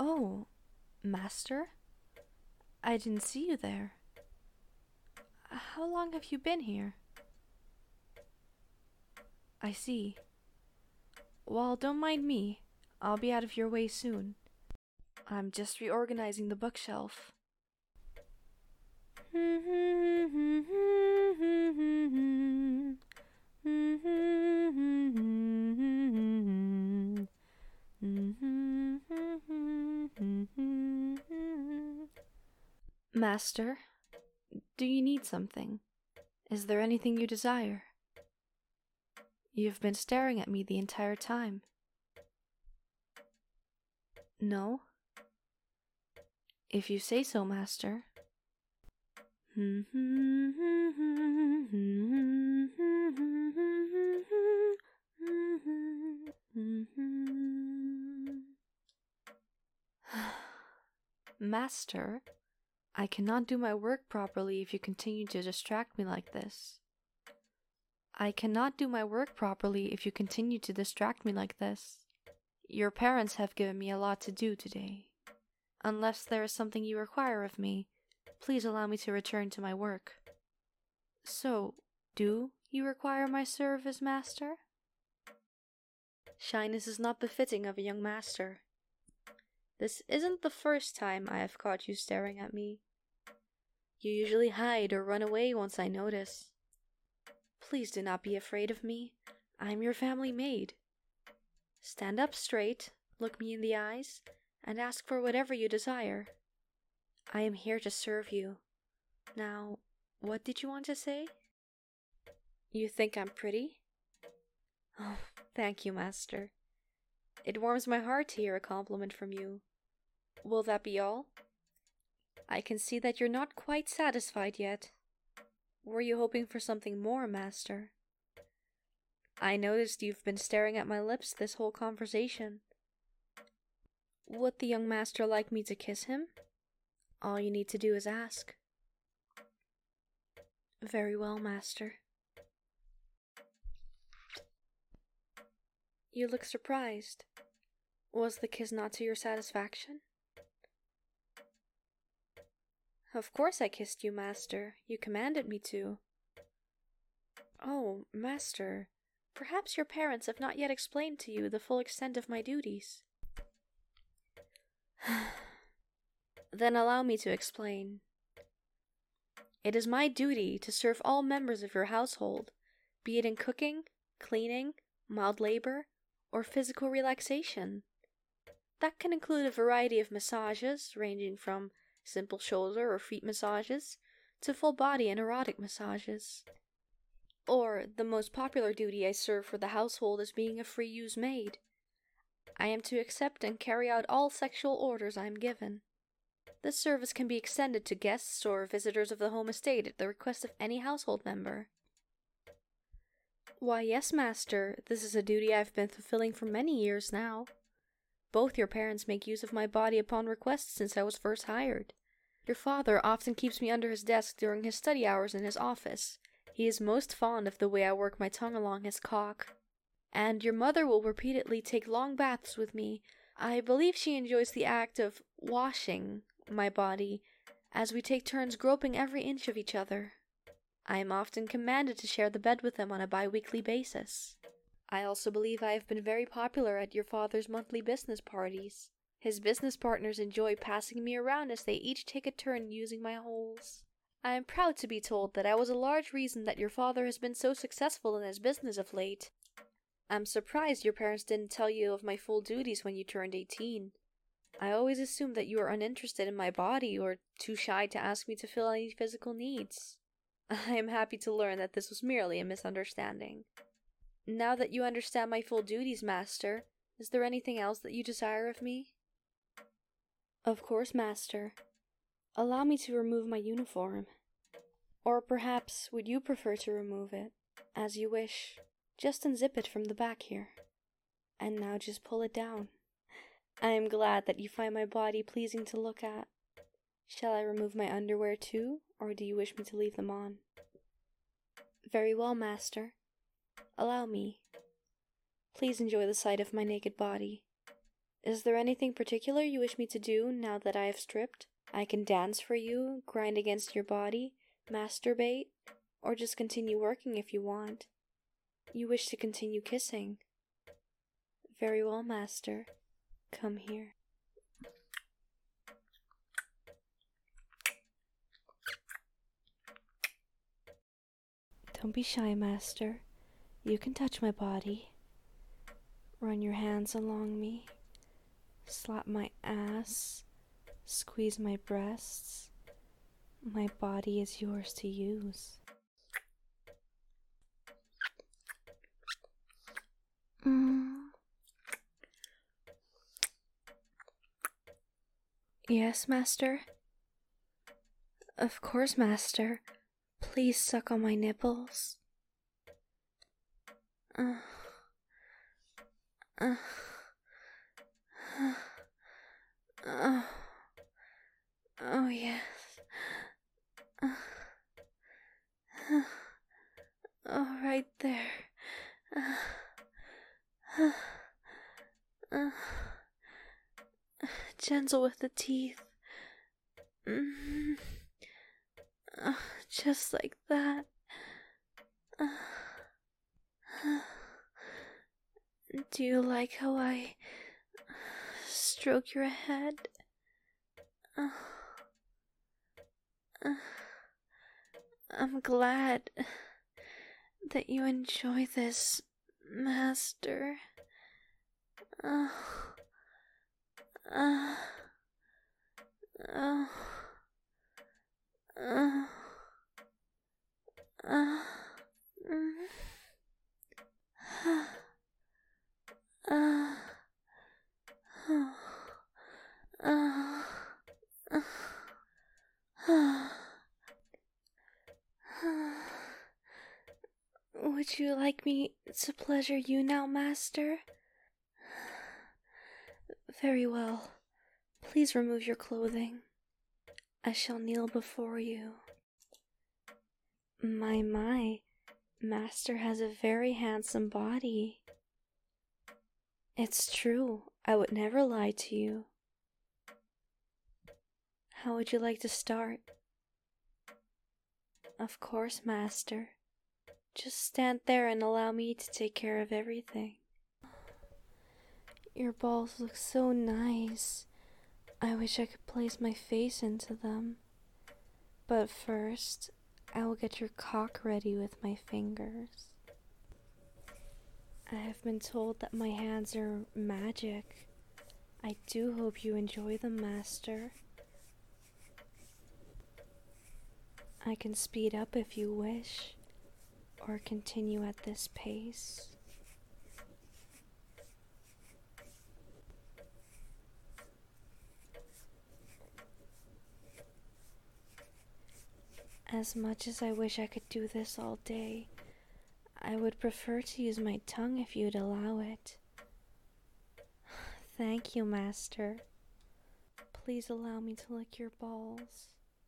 Oh, Master? I didn't see you there. How long have you been here? I see. Well, don't mind me. I'll be out of your way soon. I'm just reorganizing the bookshelf. Master, do you need something? Is there anything you desire? You've been staring at me the entire time. No? If you say so, Master. Master, I cannot do my work properly if you continue to distract me like this. I cannot do my work properly if you continue to distract me like this. Your parents have given me a lot to do today. Unless there is something you require of me, please allow me to return to my work. So, do you require my service, Master? Shyness is not befitting of a young master. This isn't the first time I have caught you staring at me. You usually hide or run away once I notice. Please do not be afraid of me. I am your family maid. Stand up straight, look me in the eyes, and ask for whatever you desire. I am here to serve you. Now, what did you want to say? You think I'm pretty? Oh, thank you, Master. It warms my heart to hear a compliment from you. Will that be all? I can see that you're not quite satisfied yet. Were you hoping for something more, Master? I noticed you've been staring at my lips this whole conversation. Would the young master like me to kiss him? All you need to do is ask. Very well, Master. You look surprised. Was the kiss not to your satisfaction? Of course I kissed you, Master. You commanded me to. Oh, Master, perhaps your parents have not yet explained to you the full extent of my duties. Then allow me to explain. It is my duty to serve all members of your household, be it in cooking, cleaning, mild labor, or physical relaxation. That can include a variety of massages, ranging from simple shoulder or feet massages to full body and erotic massages. Or, the most popular duty I serve for the household is being a free-use maid. I am to accept and carry out all sexual orders I am given. This service can be extended to guests or visitors of the home estate at the request of any household member. Why, yes, Master, this is a duty I've been fulfilling for many years now. Both your parents make use of my body upon request since I was first hired. Your father often keeps me under his desk during his study hours in his office. He is most fond of the way I work my tongue along his cock. And your mother will repeatedly take long baths with me. I believe she enjoys the act of washing my body, as we take turns groping every inch of each other. I am often commanded to share the bed with them on a bi-weekly basis. I also believe I have been very popular at your father's monthly business parties. His business partners enjoy passing me around as they each take a turn using my holes. I am proud to be told that I was a large reason that your father has been so successful in his business of late. I'm surprised your parents didn't tell you of my full duties when you turned 18. I always assumed that you were uninterested in my body or too shy to ask me to fill any physical needs. I am happy to learn that this was merely a misunderstanding. Now that you understand my full duties, Master, is there anything else that you desire of me? Of course, Master. Allow me to remove my uniform. Or perhaps would you prefer to remove it? As you wish. Just unzip it from the back here. And now just pull it down. I am glad that you find my body pleasing to look at. Shall I remove my underwear too, or do you wish me to leave them on? Very well, Master. Allow me. Please enjoy the sight of my naked body. Is there anything particular you wish me to do now that I have stripped? I can dance for you, grind against your body, masturbate, or just continue working if you want. You wish to continue kissing. Very well, master. Come here. Don't be shy, master. You can touch my body. Run your hands along me. Slap my ass. Squeeze my breasts. My body is yours to use. Yes, master? Of course, master. Please suck on my nipples. Oh, yes. Oh, right there. Gentle with the teeth. Just like that. Do you like how I stroke your head? I'm glad that you enjoy this, master. Would you like me to pleasure you now, master? Very well. Please remove your clothing. I shall kneel before you. My, master has a very handsome body. It's true, I would never lie to you. How would you like to start? Of course, master. Just stand there and allow me to take care of everything. Your balls look so nice. I wish I could place my face into them. But first, I will get your cock ready with my fingers. I have been told that my hands are magic. I do hope you enjoy them, master. I can speed up if you wish, or continue at this pace. As much as I wish I could do this all day, I would prefer to use my tongue if you'd allow it. Thank you, master. Please allow me to lick your balls.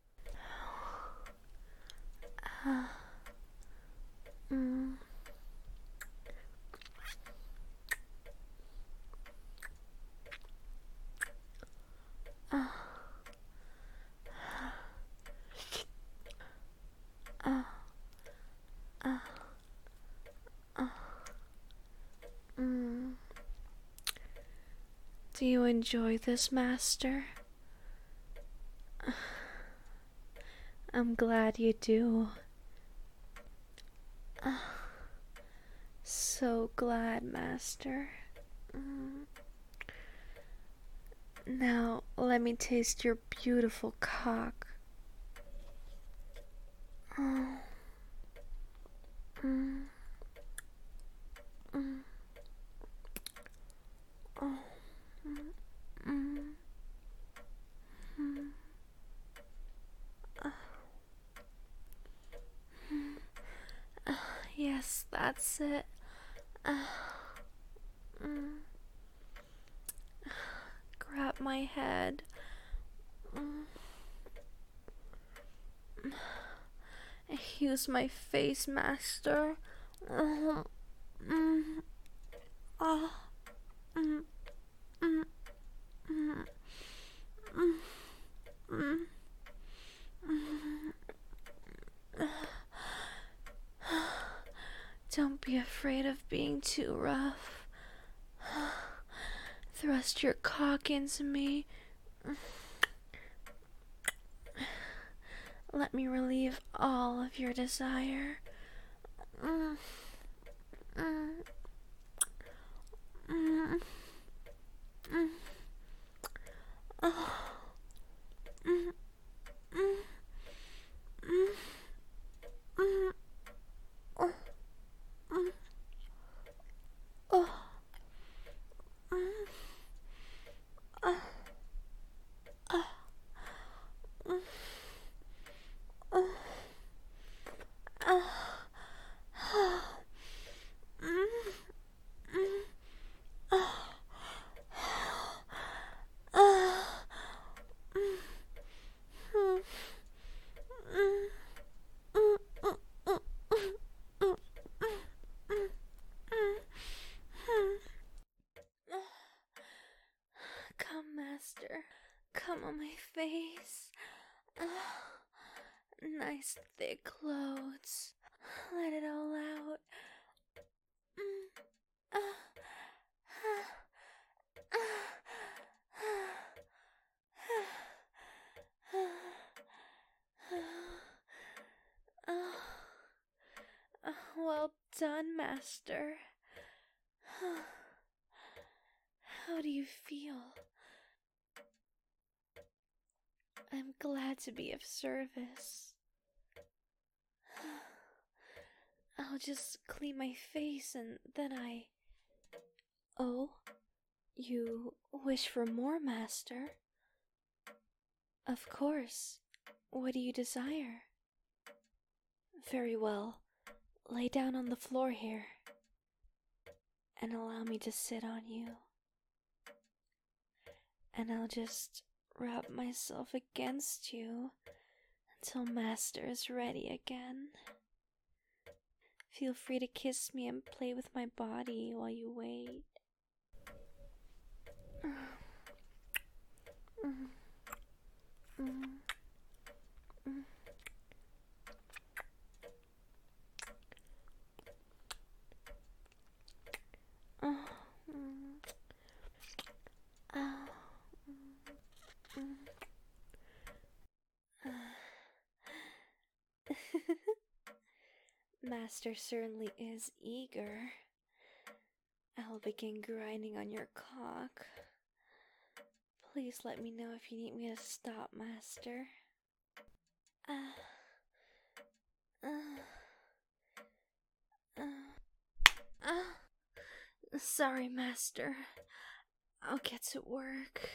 Do you enjoy this, master? I'm glad you do. So glad, master. Now, let me taste your beautiful cock. Yes, that's it. Grab my head. Use my face, master. Don't be afraid of being too rough. Thrust your cock into me. Let me relieve all of your desire. Come, master. Come on my face. Nice thick clothes. Let it all out. Well done, master. How do you feel? I'm glad to be of service. I'll just clean my face and then Oh, you wish for more, master? Of course. What do you desire? Very well. Lay down on the floor here and allow me to sit on you. And I'll just rub myself against you until master is ready again. Feel free to kiss me and play with my body while you wait. Master certainly is eager. I'll begin grinding on your cock. Please let me know if you need me to stop, master. Sorry, master. I'll get to work.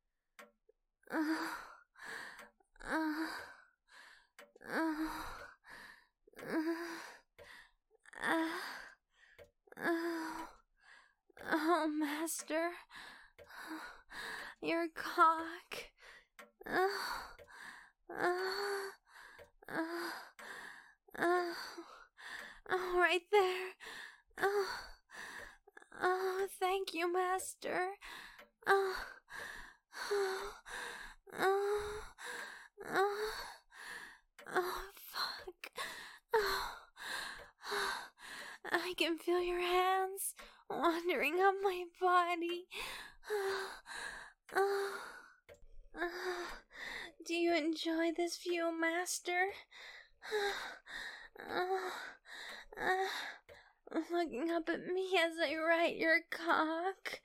Oh, master. Your cock. Right there. Thank you, master. Fuck. I can feel your hands wandering up my body. Do you enjoy this view, master? Looking up at me as I ride your cock.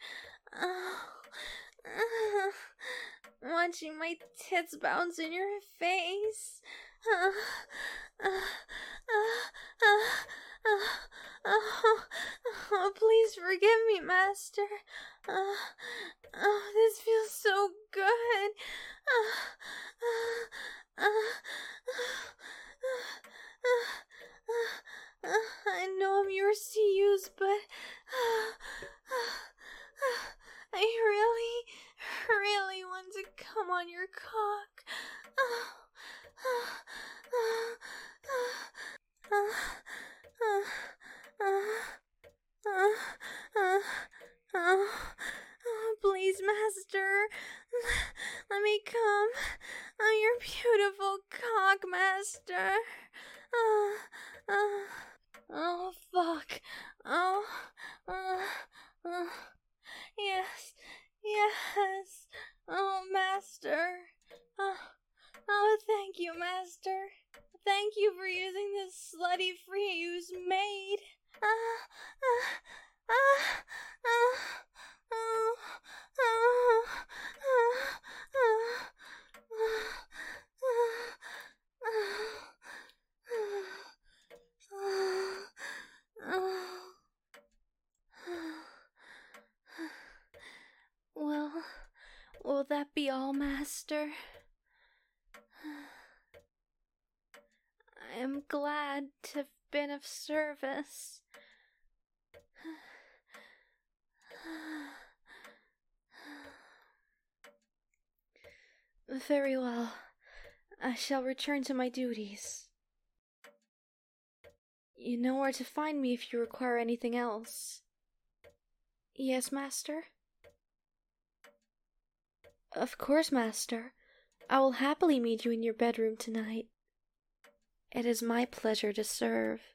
Watching my tits bounce in your face. Please forgive me, master. This feels so good. I know I'm yours to use, but I really want to come on your cock. Oh, please, Master. Let me come. I'm your beautiful cock, Master. Oh, fuck. Oh, uh, yes, yes. Oh, Master. Thank you, Master. Thank you for using this slutty free-use maid. Well, will that be all, Master? I am glad to have been of service. Very well. I shall return to my duties. You know where to find me if you require anything else. Yes, Master? Of course, Master. I will happily meet you in your bedroom tonight. It is my pleasure to serve.